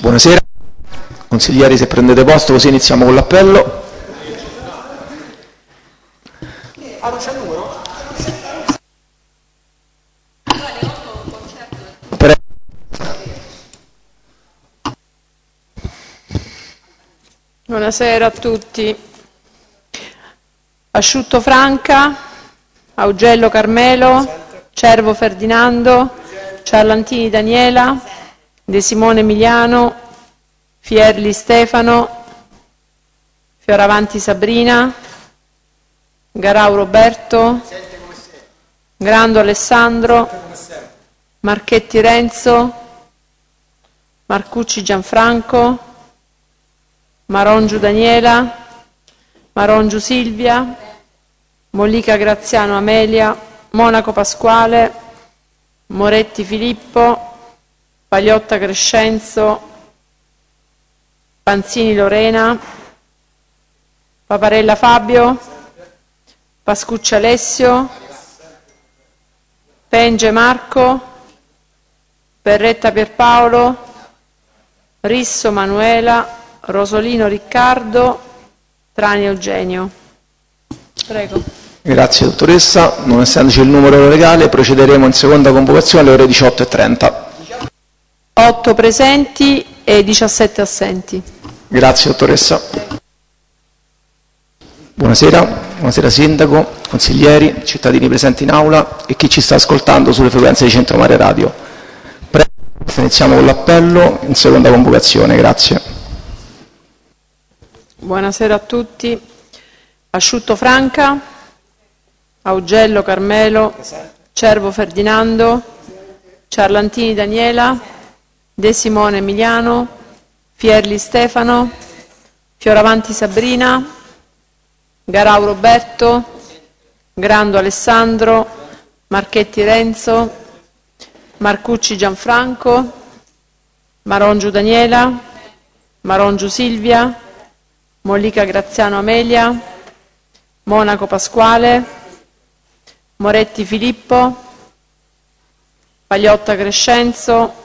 Buonasera, consiglieri, se prendete posto così iniziamo con l'appello. Non c'è il numero? Buonasera a tutti. Asciutto Franca, Augello Carmelo, Cervo Ferdinando, Ciarlantini Daniela, De Simone Emiliano, Fierli Stefano, Fioravanti Sabrina, Garau Roberto, Grando Alessandro, Marchetti Renzo, Marcucci Gianfranco, Marongiu Daniela, Marongiu Silvia, Mollica Graziano Amelia, Monaco Pasquale, Moretti Filippo, Pagliotta Crescenzo, Panzini Lorena, Paparella Fabio, Pascucci Alessio, Penge Marco, Berretta Pierpaolo, Risso Manuela, Rosolino Riccardo, Trani Eugenio. Prego. Grazie dottoressa, non essendoci il numero legale procederemo in seconda convocazione alle ore 18:30. 8 presenti e 17 assenti. Grazie dottoressa. Buonasera, buonasera sindaco, consiglieri, cittadini presenti in aula e chi ci sta ascoltando sulle frequenze di Centro Mare Radio. Prego, iniziamo con l'appello in seconda convocazione, grazie. Buonasera a tutti. Asciutto Franca, Augello Carmelo, Cervo Ferdinando, Ciarlantini Daniela, De Simone Emiliano, Fierli Stefano, Fioravanti Sabrina, Garau Roberto, Grando Alessandro, Marchetti Renzo, Marcucci Gianfranco, Marongiu Daniela, Marongiu Silvia, Mollica Graziano Amelia, Monaco Pasquale, Moretti Filippo, Pagliotta Crescenzo,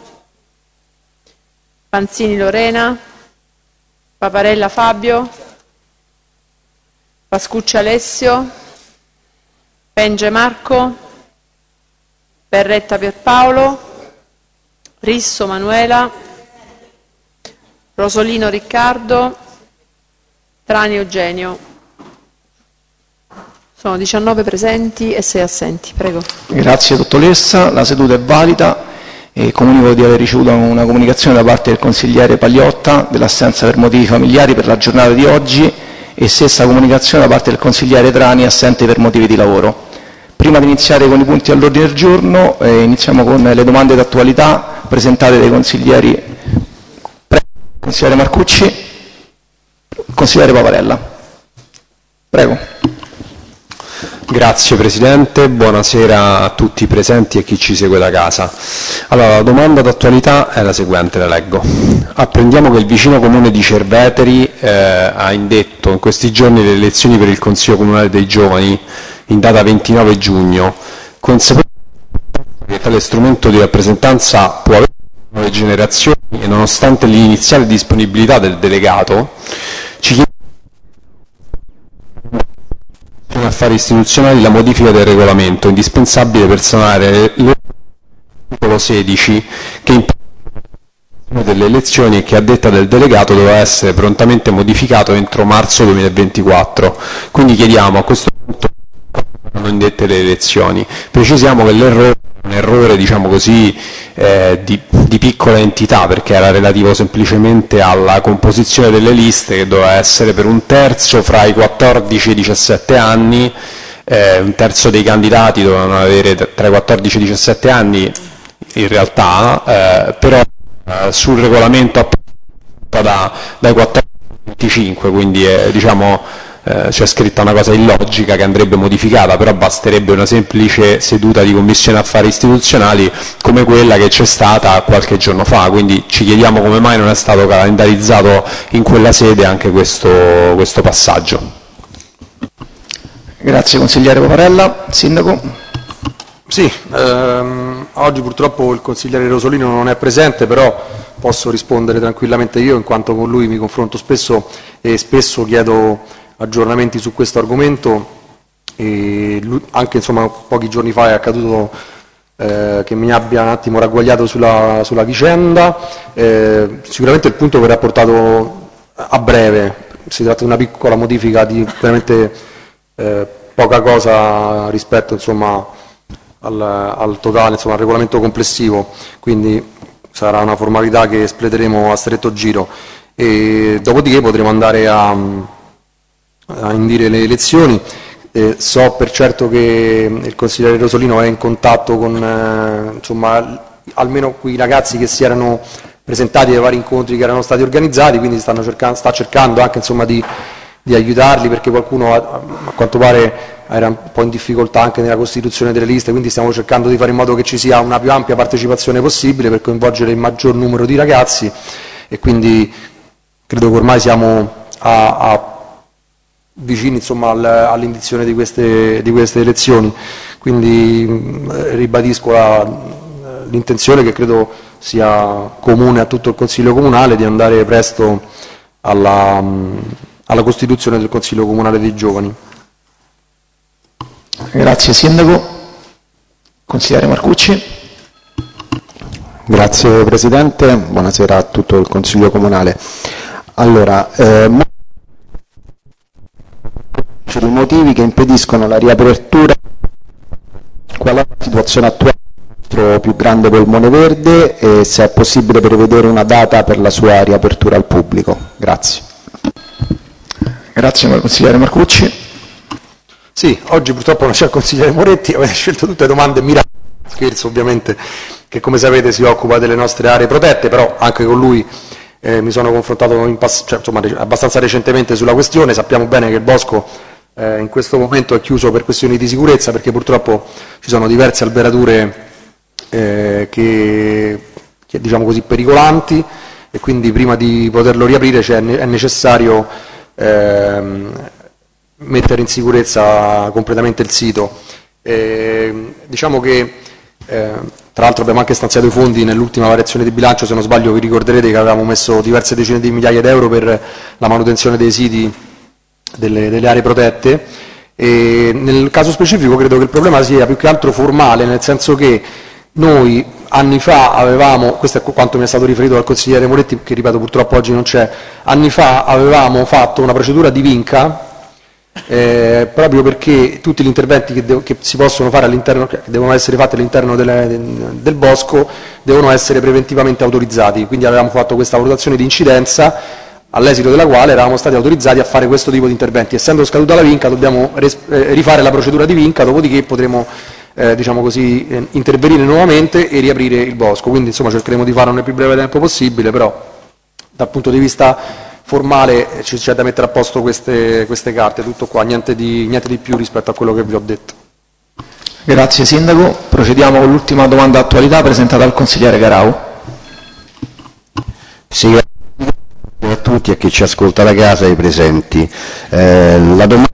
Panzini Lorena, Paparella Fabio, Pascucci Alessio, Penge Marco, Berretta Pierpaolo, Risso Manuela, Rosolino Riccardo, Trani Eugenio. Sono 19 presenti e 6 assenti. Prego. Grazie dottoressa, la seduta è valida e comunico di aver ricevuto una comunicazione da parte del consigliere Pagliotta dell'assenza per motivi familiari per la giornata di oggi e stessa comunicazione da parte del consigliere Trani assente per motivi di lavoro. Prima di iniziare con i punti all'ordine del giorno iniziamo con le domande d'attualità presentate dai consiglieri. Prego, consigliere Marcucci, consigliere Paparella. Prego. Grazie Presidente, buonasera a tutti i presenti e chi ci segue da casa. Allora, la domanda d'attualità è la seguente, la leggo. Apprendiamo che il vicino comune di Cerveteri ha indetto in questi giorni le elezioni per il Consiglio Comunale dei Giovani in data 29 giugno. Consapevole che tale strumento di rappresentanza può avere nuove generazioni e nonostante l'iniziale disponibilità del delegato, ci chiediamo affari istituzionali la modifica del regolamento, indispensabile per sanare l'articolo 16 che impone delle elezioni e che a detta del delegato doveva essere prontamente modificato entro marzo 2024. Quindi chiediamo a questo punto non indette le elezioni. Precisiamo che l'errore è un errore, diciamo così, di piccola entità, perché era relativo semplicemente alla composizione delle liste che doveva essere per un terzo fra i 14 e i 17 anni, un terzo dei candidati dovevano avere tra i 14 e i 17 anni in realtà, però sul regolamento dai 14 ai 25, quindi diciamo c'è scritta una cosa illogica che andrebbe modificata, però basterebbe una semplice seduta di commissione affari istituzionali come quella che c'è stata qualche giorno fa, quindi ci chiediamo come mai non è stato calendarizzato in quella sede anche questo passaggio. Grazie consigliere Paparella. Sindaco. Sì, oggi purtroppo il consigliere Rosolino non è presente, però posso rispondere tranquillamente io, in quanto con lui mi confronto spesso e spesso chiedo aggiornamenti su questo argomento. E lui, anche pochi giorni fa è accaduto che mi abbia un attimo ragguagliato sulla vicenda. Sicuramente il punto verrà portato a breve, si tratta di una piccola modifica di veramente poca cosa rispetto al totale, al regolamento complessivo, quindi sarà una formalità che esplederemo a stretto giro e dopodiché potremo andare a indire le elezioni. So per certo che il consigliere Rosolino è in contatto con almeno quei ragazzi che si erano presentati ai vari incontri che erano stati organizzati, quindi sta cercando anche di aiutarli, perché qualcuno a quanto pare era un po' in difficoltà anche nella costituzione delle liste, quindi stiamo cercando di fare in modo che ci sia una più ampia partecipazione possibile per coinvolgere il maggior numero di ragazzi, e quindi credo che ormai siamo vicini all'indizione di queste elezioni, quindi ribadisco l'intenzione, che credo sia comune a tutto il Consiglio Comunale, di andare presto alla costituzione del Consiglio Comunale dei Giovani. Grazie Sindaco. Consigliere Marcucci. Grazie Presidente, buonasera a tutto il Consiglio Comunale. Allora, i motivi che impediscono la riapertura, qual è la situazione attuale del nostro più grande polmone verde e se è possibile prevedere una data per la sua riapertura al pubblico. Grazie. Grazie consigliere Marcucci. Sì, oggi purtroppo non c'è il consigliere Moretti, avete scelto tutte domande mirate, scherzo ovviamente, che come sapete si occupa delle nostre aree protette, però anche con lui mi sono confrontato abbastanza recentemente sulla questione. Sappiamo bene che il bosco in questo momento è chiuso per questioni di sicurezza, perché purtroppo ci sono diverse alberature che diciamo così pericolanti, e quindi prima di poterlo riaprire è necessario mettere in sicurezza completamente il sito. Diciamo che tra l'altro abbiamo anche stanziato i fondi nell'ultima variazione di bilancio, se non sbaglio vi ricorderete che avevamo messo diverse decine di migliaia di euro per la manutenzione dei siti delle aree protette, e nel caso specifico credo che il problema sia più che altro formale, nel senso che noi anni fa avevamo, questo è quanto mi è stato riferito dal consigliere Moretti, che ripeto purtroppo oggi non c'è, anni fa avevamo fatto una procedura di vinca proprio perché tutti gli interventi che si possono fare all'interno, che devono essere fatti all'interno del bosco, devono essere preventivamente autorizzati. Quindi avevamo fatto questa valutazione di incidenza, all'esito della quale eravamo stati autorizzati a fare questo tipo di interventi. Essendo scaduta la vinca dobbiamo rifare la procedura di vinca, dopodiché potremo diciamo così, intervenire nuovamente e riaprire il bosco. Quindi insomma cercheremo di farlo nel più breve tempo possibile, però dal punto di vista formale c'è da mettere a posto queste carte, tutto qua, niente di più rispetto a quello che vi ho detto. Grazie Sindaco. Procediamo con l'ultima domanda d'attualità presentata dal consigliere Garau. Sì, grazie a tutti e a chi ci ascolta da casa e ai presenti. La domanda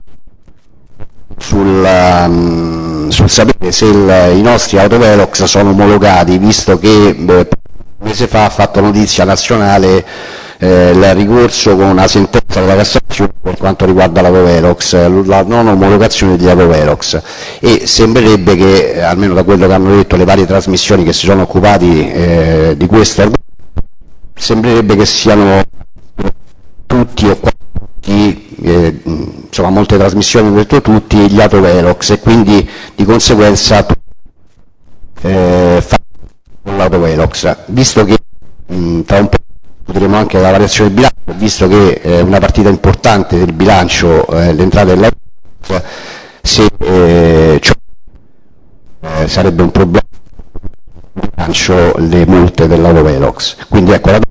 sul sapere se i nostri autovelox sono omologati, visto che un mese fa ha fatto notizia nazionale il ricorso con una sentenza della Cassazione per quanto riguarda l'autovelox, la non omologazione di autovelox, e sembrerebbe che, almeno da quello che hanno detto le varie trasmissioni che si sono occupati di questo argomento, sembrerebbe che siano tutti o quasi tutti, insomma molte trasmissioni hanno detto tutti gli autovelox, e quindi di conseguenza fa l'autovelox, visto che tra un po' potremo anche la variazione del bilancio, visto che è una partita importante del bilancio, l'entrata dell'autovelox, se sarebbe un problema del bilancio le multe dell'autovelox. Quindi ecco la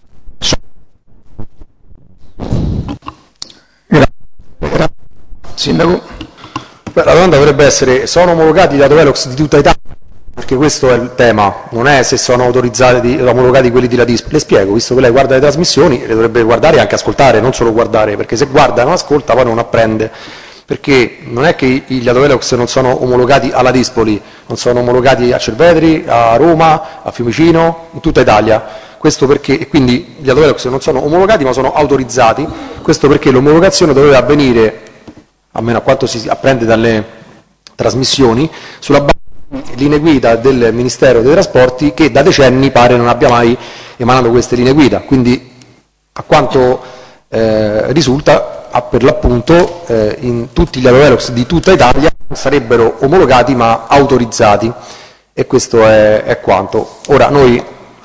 Sindaco. La domanda dovrebbe essere: sono omologati gli autovelox di tutta Italia? Perché questo è il tema, non è se sono omologati quelli di Ladisp. Le spiego, visto che lei guarda le trasmissioni, le dovrebbe guardare e anche ascoltare, non solo guardare, perché se guarda e non ascolta poi non apprende perché non è che gli autovelox non sono omologati alla Dispoli, non sono omologati a Cervetri, a Roma, a Fiumicino, in tutta Italia. Questo perché, e quindi gli autovelox non sono omologati ma sono autorizzati, questo perché l'omologazione doveva avvenire, almeno a quanto si apprende dalle trasmissioni, sulla base di linee guida del Ministero dei Trasporti, che da decenni pare non abbia mai emanato queste linee guida. Quindi, a quanto risulta, per l'appunto in tutti gli autovelox di tutta Italia sarebbero omologati ma autorizzati, e questo è quanto. Ora noi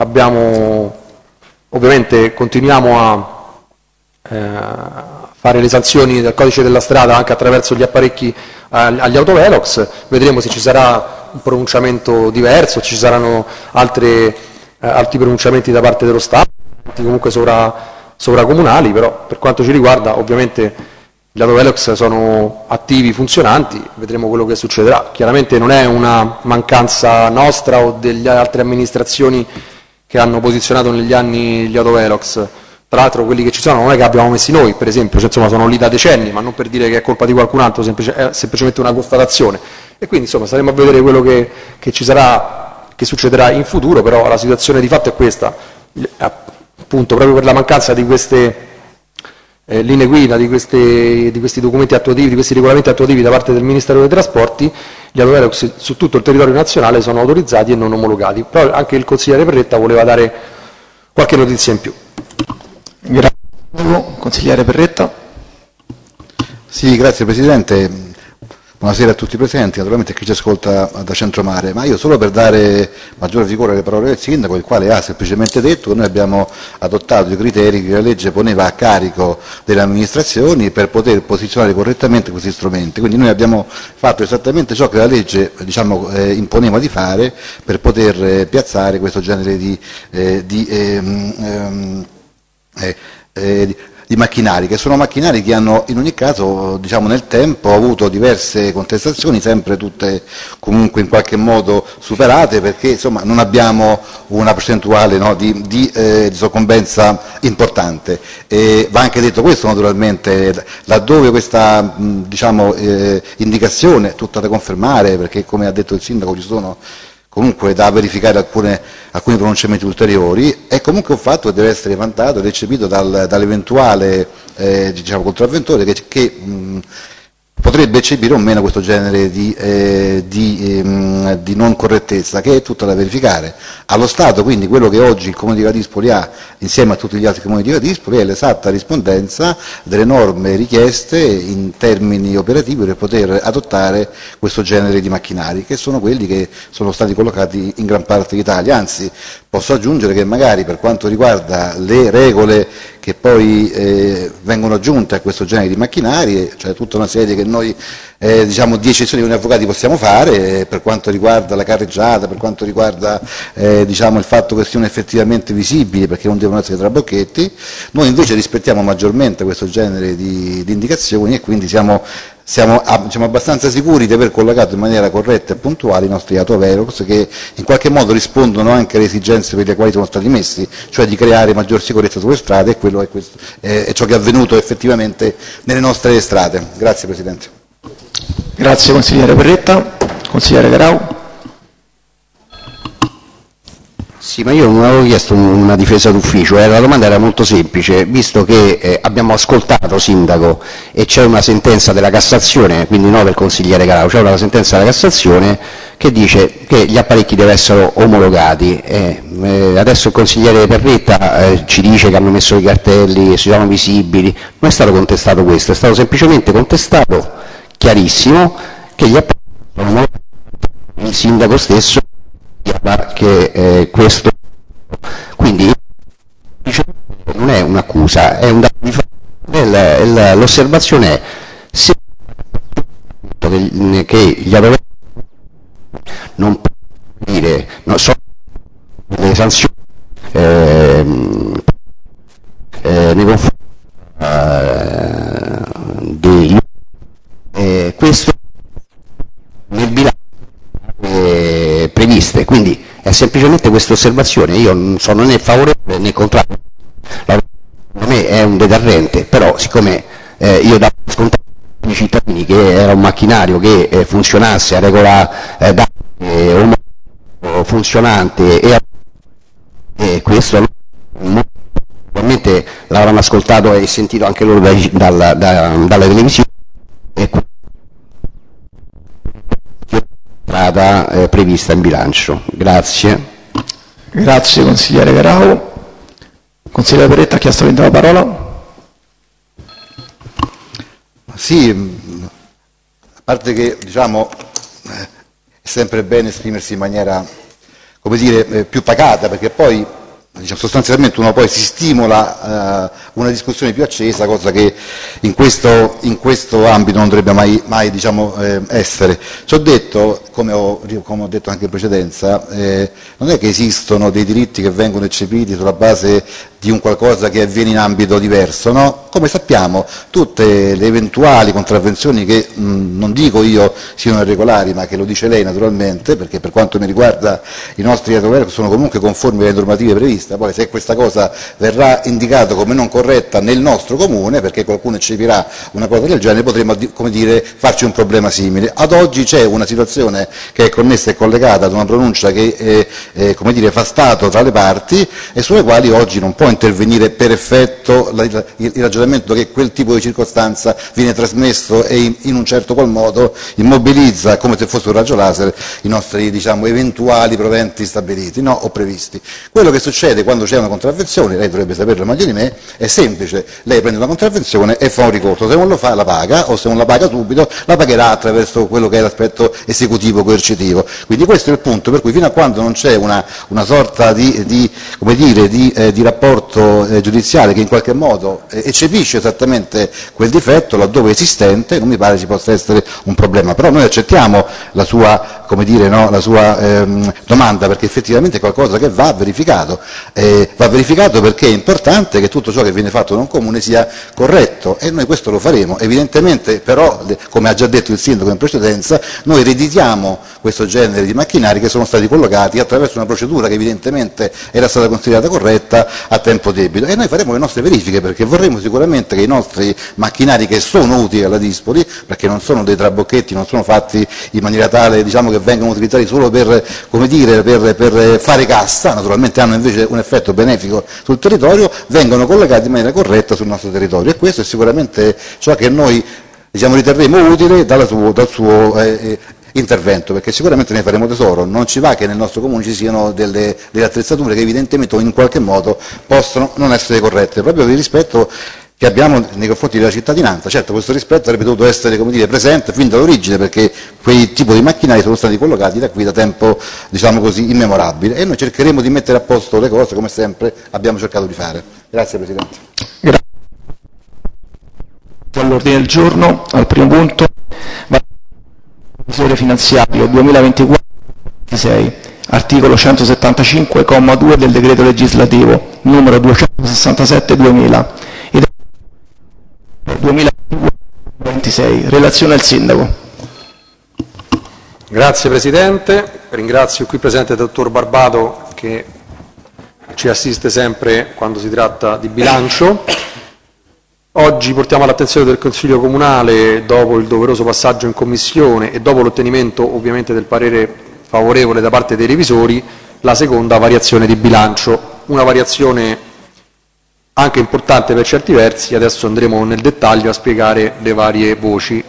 ovviamente continuiamo a fare le sanzioni del codice della strada anche attraverso gli apparecchi agli autovelox, vedremo se ci sarà un pronunciamento diverso, ci saranno altri pronunciamenti da parte dello Stato, comunque sovracomunali, però per quanto ci riguarda ovviamente gli autovelox sono attivi, funzionanti, vedremo quello che succederà. Chiaramente non è una mancanza nostra o delle altre amministrazioni che hanno posizionato negli anni gli autovelox. Tra l'altro quelli che ci sono non è che abbiamo messi noi, per esempio, cioè, insomma, sono lì da decenni, ma non per dire che è colpa di qualcun altro, è semplicemente una constatazione. E quindi insomma staremo a vedere quello che ci sarà, che succederà in futuro, però la situazione di fatto è questa, appunto proprio per la mancanza di queste linee guida, di questi documenti attuativi, di questi regolamenti attuativi da parte del Ministero dei Trasporti, gli autovelox su tutto il territorio nazionale sono autorizzati e non omologati. Però anche il consigliere Perretta voleva dare qualche notizia in più. Grazie. Consigliere Perretta. Sì, grazie Presidente. Buonasera a tutti i presenti, naturalmente chi ci ascolta da Centromare, ma io solo per dare maggiore vigore alle parole del Sindaco, il quale ha semplicemente detto che noi abbiamo adottato i criteri che la legge poneva a carico delle amministrazioni per poter posizionare correttamente questi strumenti, quindi noi abbiamo fatto esattamente ciò che la legge imponeva di fare per poter piazzare questo genere di macchinari, che sono macchinari che hanno in ogni caso nel tempo avuto diverse contestazioni, sempre tutte comunque in qualche modo superate, perché insomma non abbiamo una percentuale di soccombenza importante. Va anche detto questo naturalmente, laddove questa indicazione, tutta da confermare, perché come ha detto il Sindaco ci sono comunque da verificare alcuni pronunciamenti ulteriori, è comunque un fatto che deve essere vantato ed eccepito dall'eventuale contravventore che potrebbe eccepire o meno questo genere di non correttezza, che è tutta da verificare. Allo Stato quindi quello che oggi il Comune di Ladispoli ha insieme a tutti gli altri comuni di Ladispoli è l'esatta rispondenza delle norme richieste in termini operativi per poter adottare questo genere di macchinari, che sono quelli che sono stati collocati in gran parte d'Italia. Anzi, posso aggiungere che magari per quanto riguarda le regole che poi vengono aggiunte a questo genere di macchinari, cioè tutta una serie che noi di eccezioni con gli avvocati possiamo fare, per quanto riguarda la carreggiata, per quanto riguarda il fatto che siano effettivamente visibili, perché non devono essere trabocchetti, noi invece rispettiamo maggiormente questo genere di indicazioni e quindi siamo abbastanza sicuri di aver collocato in maniera corretta e puntuale i nostri autovelox, che in qualche modo rispondono anche alle esigenze per le quali sono stati messi, cioè di creare maggior sicurezza sulle strade, e quello è ciò che è avvenuto effettivamente nelle nostre strade. Grazie Presidente. Grazie consigliere Perretta. Consigliere Garau. Sì, ma io non avevo chiesto una difesa d'ufficio, la domanda era molto semplice, visto che abbiamo ascoltato Sindaco e c'è una sentenza della Cassazione, quindi no del consigliere Garau, c'è una sentenza della Cassazione che dice che gli apparecchi devono essere omologati. Adesso il consigliere Perretta ci dice che hanno messo i cartelli, sono visibili, non è stato contestato questo, è stato semplicemente contestato, chiarissimo, che gli apparecchi sono omologati. Il Sindaco stesso che questo, quindi non è un'accusa, è un dato di fatto. L'osservazione è se che gli avevano non può dire sono le sanzioni nei confronti di questo nel bilancio previste, quindi è semplicemente questa osservazione. Io non sono né favorevole né contrario, per me è un deterrente, però siccome io da scontato i cittadini che era un macchinario che funzionasse a regola funzionante e questo probabilmente l'avranno ascoltato e sentito anche loro dalle televisioni e strada prevista in bilancio. Grazie. Grazie consigliere Garau. Consigliere Peretta ha chiesto la parola. Sì, a parte che diciamo è sempre bene esprimersi in maniera, come dire, più pacata, perché poi diciamo, sostanzialmente uno poi si stimola una discussione più accesa, cosa che in questo ambito non dovrebbe mai diciamo, essere. Ciò detto, come ho detto anche in precedenza, non è che esistono dei diritti che vengono eccepiti sulla base di un qualcosa che avviene in ambito diverso, no? Come sappiamo, tutte le eventuali contravvenzioni che non dico io siano irregolari, ma che lo dice lei naturalmente, perché per quanto mi riguarda i nostri autovelox sono comunque conformi alle normative previste, poi se questa cosa verrà indicata come non corretta nel nostro comune, perché qualcuno eccepirà una cosa del genere, potremmo, come dire, farci un problema simile. Ad oggi c'è una situazione che è connessa e collegata ad una pronuncia che come dire, fa stato tra le parti e sulle quali oggi non può intervenire per effetto il ragionamento che quel tipo di circostanza viene trasmesso e in un certo qual modo immobilizza, come se fosse un raggio laser, i nostri diciamo, eventuali proventi stabiliti, no, o previsti. Quello che succede quando c'è una contravvenzione, lei dovrebbe saperlo meglio di me, è semplice: lei prende una contravvenzione e fa un ricorso, se non lo fa la paga, o se non la paga subito la pagherà attraverso quello che è l'aspetto esecutivo coercitivo. Quindi questo è il punto per cui fino a quando non c'è una sorta di rapporto giudiziale che in qualche modo eccepisce esattamente quel difetto, laddove esistente, non mi pare ci possa essere un problema. Però noi accettiamo la sua, come dire, no, la sua domanda, perché effettivamente è qualcosa che va verificato. Va verificato perché è importante che tutto ciò che viene fatto da un comune sia corretto e noi questo lo faremo. Evidentemente però, come ha già detto il sindaco in precedenza, noi ereditiamo questo genere di macchinari che sono stati collocati attraverso una procedura che evidentemente era stata considerata corretta a tempo debito, e noi faremo le nostre verifiche, perché vorremmo sicuramente che i nostri macchinari che sono utili alla Dispoli, perché non sono dei trabocchetti, non sono fatti in maniera tale diciamo, che vengono utilizzati solo per, come dire, per fare cassa, naturalmente hanno invece un effetto benefico sul territorio, vengono collocati in maniera corretta sul nostro territorio, e questo è sicuramente ciò che noi diciamo, riterremo utile dal suo intervento, perché sicuramente ne faremo tesoro. Non ci va che nel nostro comune ci siano delle attrezzature che evidentemente o in qualche modo possono non essere corrette, proprio per il rispetto che abbiamo nei confronti della cittadinanza. Certo, questo rispetto avrebbe dovuto essere, come dire, presente fin dall'origine, perché quei tipi di macchinari sono stati collocati da qui da tempo, diciamo così, immemorabile, e noi cercheremo di mettere a posto le cose come sempre abbiamo cercato di fare. Grazie Presidente. Grazie. All'ordine del giorno, al primo punto, misure finanziario 2024-2026, articolo 175,2 del decreto legislativo numero 267/2000 e 2026. Relazione al sindaco. Grazie Presidente, ringrazio qui presente il dottor Barbato che ci assiste sempre quando si tratta di bilancio. Oggi portiamo all'attenzione del Consiglio Comunale, dopo il doveroso passaggio in Commissione e dopo l'ottenimento ovviamente del parere favorevole da parte dei revisori, la seconda variazione di bilancio. Una variazione anche importante per certi versi, adesso andremo nel dettaglio a spiegare le varie voci.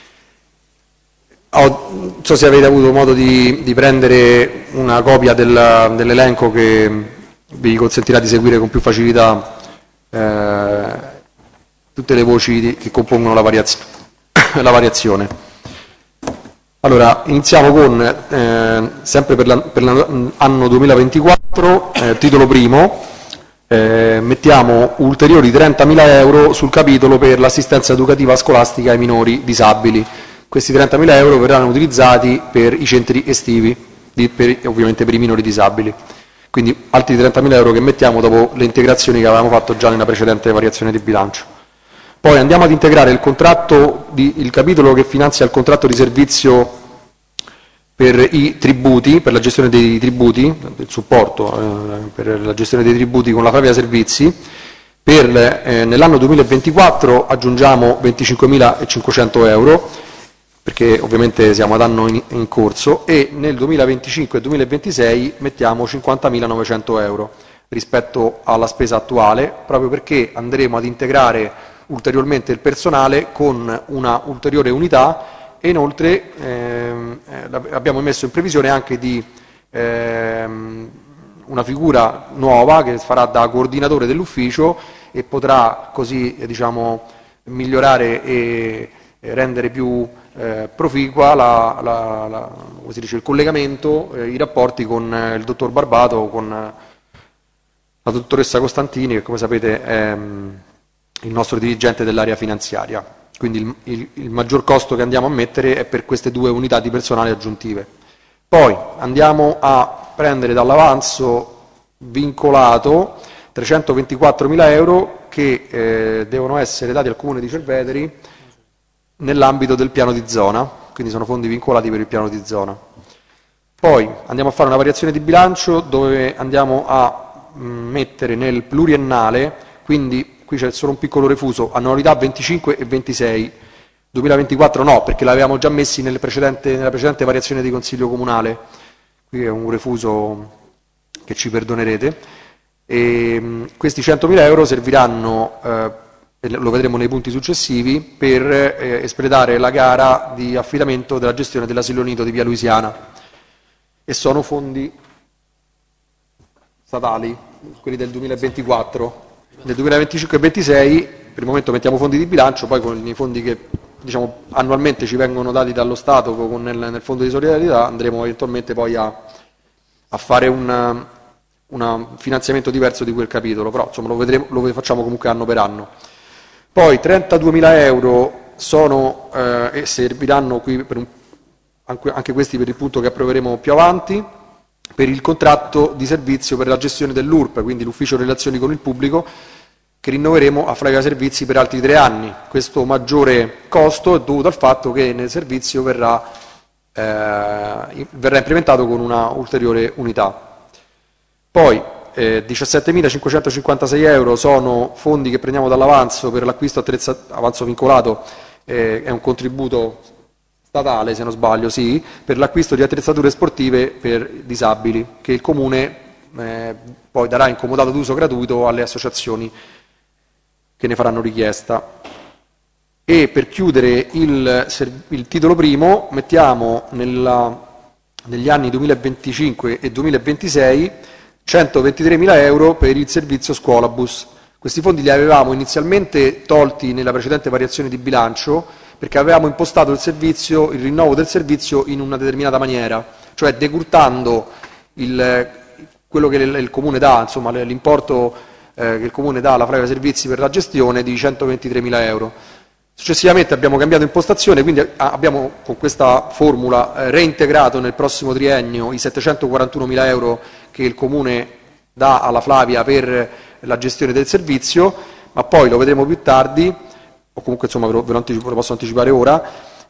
Non so se avete avuto modo di prendere una copia dell'elenco che vi consentirà di seguire con più facilità tutte le voci che compongono la variazione. Allora, iniziamo con, sempre per l'anno 2024, titolo primo, mettiamo ulteriori 30.000 euro sul capitolo per l'assistenza educativa scolastica ai minori disabili. Questi 30.000 euro verranno utilizzati per i centri estivi, ovviamente per i minori disabili. Quindi altri 30.000 euro che mettiamo dopo le integrazioni che avevamo fatto già nella precedente variazione di bilancio. Poi andiamo ad integrare il capitolo che finanzia il contratto di servizio per i tributi, per la gestione dei tributi, il supporto per la gestione dei tributi con la Flavia Servizi, Nell'anno 2024 aggiungiamo 25.500 euro, perché ovviamente siamo ad anno in corso, e nel 2025 e 2026 mettiamo 50.900 euro rispetto alla spesa attuale, proprio perché andremo ad integrare ulteriormente il personale con una ulteriore unità e inoltre abbiamo messo in previsione anche di una figura nuova che farà da coordinatore dell'ufficio e potrà così migliorare e rendere più proficua come si dice, il collegamento, i rapporti con il dottor Barbato, con la dottoressa Costantini, che come sapete è il nostro dirigente dell'area finanziaria. Quindi il maggior costo che andiamo a mettere è per queste 2 unità di personale aggiuntive. Poi andiamo a prendere dall'avanzo vincolato 324.000 euro che devono essere dati al Comune di Cerveteri nell'ambito del piano di zona, quindi sono fondi vincolati per il piano di zona. Poi andiamo a fare una variazione di bilancio dove andiamo a mettere nel pluriennale, quindi qui c'è solo un piccolo refuso, annualità 25 e 26, 2024 no, perché l'avevamo già messi nella precedente variazione di Consiglio Comunale, qui è un refuso che ci perdonerete, e questi 100.000 euro serviranno, lo vedremo nei punti successivi, per espletare la gara di affidamento della gestione dell'asilo nido di Via Luisiana, e sono fondi statali, quelli del 2024. Nel 2025 e 2026 per il momento mettiamo fondi di bilancio, poi con i fondi che annualmente ci vengono dati dallo Stato nel fondo di solidarietà andremo eventualmente poi a fare un finanziamento diverso di quel capitolo, però insomma lo facciamo comunque anno per anno. Poi 32.000 euro sono e serviranno qui anche questi per il punto che approveremo più avanti, per il contratto di servizio per la gestione dell'URP, quindi l'ufficio relazioni con il pubblico, che rinnoveremo a Flavia Servizi per altri 3 anni. Questo maggiore costo è dovuto al fatto che nel servizio verrà implementato con una ulteriore unità. Poi 17.556 euro sono fondi che prendiamo dall'avanzo per l'acquisto avanzo vincolato, è un contributo statale, se non sbaglio, sì, per l'acquisto di attrezzature sportive per disabili, che il Comune poi darà in comodato d'uso gratuito alle associazioni che ne faranno richiesta. E per chiudere il titolo primo mettiamo negli anni 2025 e 2026 123.000 euro per il servizio scuolabus. Questi fondi li avevamo inizialmente tolti nella precedente variazione di bilancio, perché avevamo impostato il rinnovo del servizio in una determinata maniera, cioè decurtando quello che il Comune dà, insomma l'importo che il Comune dà alla Flavia Servizi per la gestione di 123.000 euro. Successivamente abbiamo cambiato impostazione, quindi abbiamo con questa formula reintegrato nel prossimo triennio i 741.000 euro che il Comune dà alla Flavia per la gestione del servizio, ma poi lo vedremo più tardi, o comunque insomma ve lo posso anticipare ora,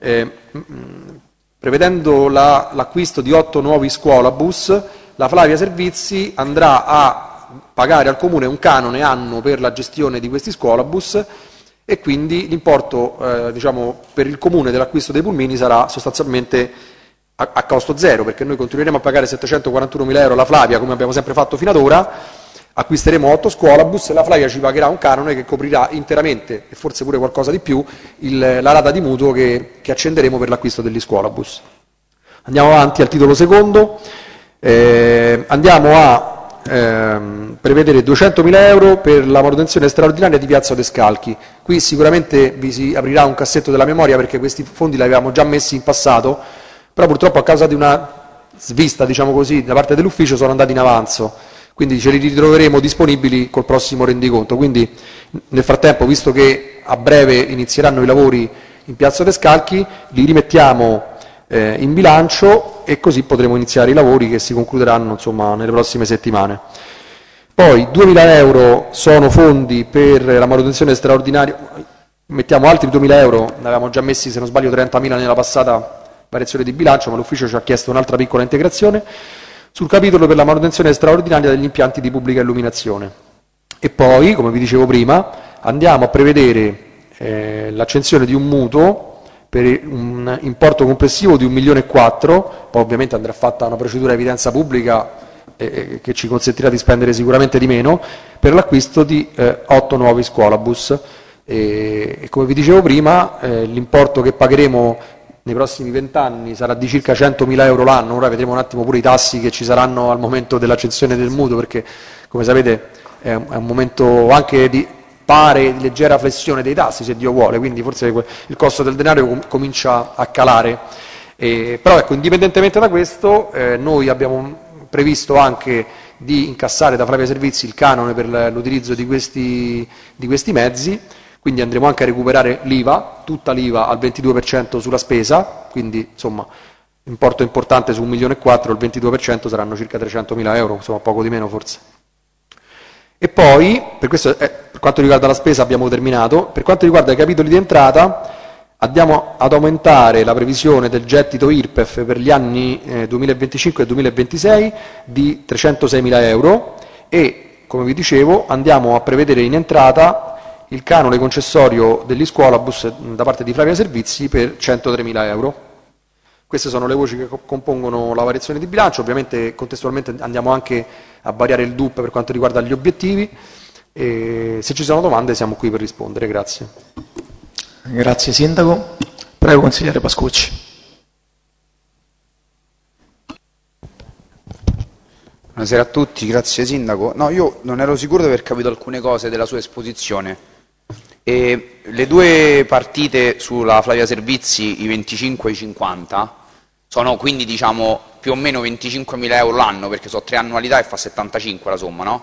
prevedendo l'acquisto di 8 nuovi scuolabus, la Flavia Servizi andrà a pagare al Comune un canone annuo per la gestione di questi scuolabus, e quindi l'importo per il Comune dell'acquisto dei pulmini sarà sostanzialmente a costo zero, perché noi continueremo a pagare 741.000 euro alla Flavia come abbiamo sempre fatto fino ad ora, acquisteremo 8 scuolabus e la Flavia ci pagherà un canone che coprirà interamente, e forse pure qualcosa di più, la rata di mutuo che accenderemo per l'acquisto degli scuolabus. Andiamo avanti al titolo secondo, andiamo a prevedere 200.000 euro per la manutenzione straordinaria di Piazza Descalchi. Qui sicuramente vi si aprirà un cassetto della memoria, perché questi fondi li avevamo già messi in passato, però purtroppo a causa di una svista, diciamo così, da parte dell'ufficio sono andati in avanzo, quindi ce li ritroveremo disponibili col prossimo rendiconto. Quindi nel frattempo, visto che a breve inizieranno i lavori in Piazza Descalchi, li rimettiamo in bilancio e così potremo iniziare i lavori che si concluderanno insomma nelle prossime settimane. Poi 2.000 euro sono fondi per la manutenzione straordinaria, mettiamo altri 2.000 euro, ne avevamo già messi se non sbaglio 30.000 nella passata variazione di bilancio, ma l'ufficio ci ha chiesto un'altra piccola integrazione sul capitolo per la manutenzione straordinaria degli impianti di pubblica illuminazione. E poi, come vi dicevo prima, andiamo a prevedere l'accensione di un mutuo per un importo complessivo di 1,4 milioni, poi ovviamente andrà fatta una procedura di evidenza pubblica che ci consentirà di spendere sicuramente di meno, per l'acquisto di 8 nuovi scuolabus. E come vi dicevo prima, l'importo che pagheremo nei prossimi 20 anni sarà di circa 100.000 euro l'anno. Ora vedremo un attimo pure i tassi che ci saranno al momento dell'accensione del mutuo, perché come sapete è un momento anche di leggera flessione dei tassi, se Dio vuole, quindi forse il costo del denaro comincia a calare. Però ecco, indipendentemente da questo, noi abbiamo previsto anche di incassare da Flavia Servizi il canone per l'utilizzo di questi mezzi, quindi andremo anche a recuperare l'IVA, tutta l'IVA al 22% sulla spesa, quindi insomma importo importante su 1,4 milioni, il 22% saranno circa 300.000 euro, insomma poco di meno forse. E poi, per quanto riguarda la spesa abbiamo terminato, per quanto riguarda i capitoli di entrata andiamo ad aumentare la previsione del gettito IRPEF per gli anni 2025 e 2026 di 306.000 euro e, come vi dicevo, andiamo a prevedere in entrata il canone concessorio degli scuolabus da parte di Flavia Servizi per 103.000 euro. Queste sono le voci che compongono la variazione di bilancio. Ovviamente contestualmente andiamo anche a variare il DUP per quanto riguarda gli obiettivi e se ci sono domande siamo qui per rispondere. Grazie. Grazie Sindaco. Prego consigliere Pascucci. Buonasera a tutti, grazie Sindaco. No, io non ero sicuro di aver capito alcune cose della sua esposizione. E le due partite sulla Flavia Servizi, i 25 e i 50, sono quindi diciamo più o meno 25.000 euro l'anno, perché sono 3 annualità e fa 75 la somma, no?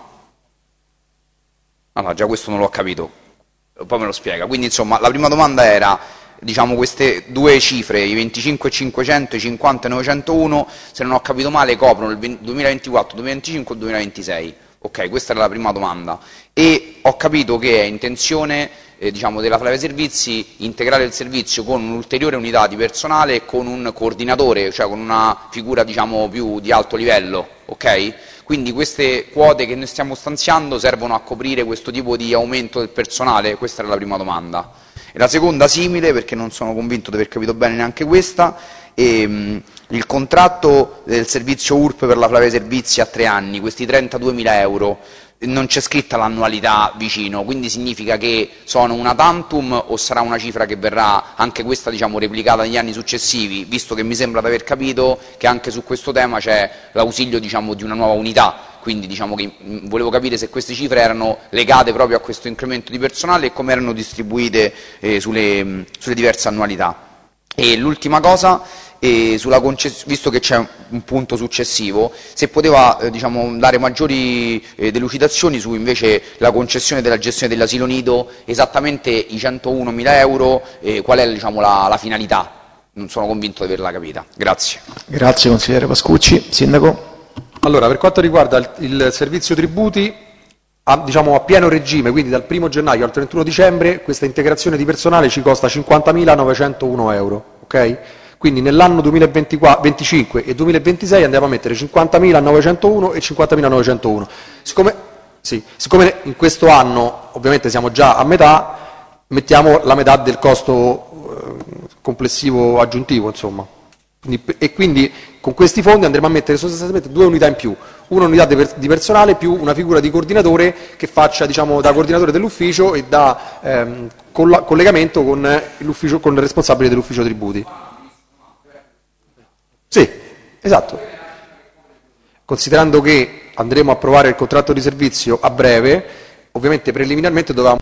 Allora, già questo non l'ho capito, poi me lo spiega. Quindi insomma la prima domanda era, diciamo, queste due cifre, i 25 e 500, i 50 e 901, se non ho capito male coprono il 2024, 2025 e 2026. Ok, questa era la prima domanda. E ho capito che è intenzione diciamo, della Flavia Servizi integrare il servizio con un'ulteriore unità di personale e con un coordinatore, cioè con una figura diciamo, più di alto livello. Ok? Quindi queste quote che noi stiamo stanziando servono a coprire questo tipo di aumento del personale? Questa era la prima domanda. E la seconda simile, perché non sono convinto di aver capito bene neanche questa, il contratto del servizio URP per la Flavia Servizi a 3 anni, questi 32.000 euro, non c'è scritta l'annualità vicino, quindi significa che sono una tantum o sarà una cifra che verrà anche questa diciamo, replicata negli anni successivi, visto che mi sembra di aver capito che anche su questo tema c'è l'ausilio diciamo, di una nuova unità, quindi diciamo che volevo capire se queste cifre erano legate proprio a questo incremento di personale e come erano distribuite sulle diverse annualità. E l'ultima cosa, visto che c'è un punto successivo, se poteva diciamo, dare maggiori delucidazioni su invece la concessione della gestione dell'asilo nido, esattamente i 101.000 euro, qual è diciamo, la finalità? Non sono convinto di averla capita. Grazie. Grazie consigliere Pascucci. Sindaco. Allora, per quanto riguarda il servizio tributi, diciamo, a pieno regime, quindi dal 1 gennaio al 31 dicembre, questa integrazione di personale ci costa 50.901 euro. Okay? Quindi nell'anno 2025 e 2026 andiamo a mettere 50.901 e 50.901. Siccome in questo anno ovviamente siamo già a metà, mettiamo la metà del costo complessivo aggiuntivo, insomma. E quindi con questi fondi andremo a mettere sostanzialmente 2 unità in più, una unità di personale più una figura di coordinatore che faccia diciamo, da coordinatore dell'ufficio e da collegamento con il responsabile dell'ufficio tributi. Sì, esatto. Considerando che andremo a approvare il contratto di servizio a breve, ovviamente preliminarmente dovevamo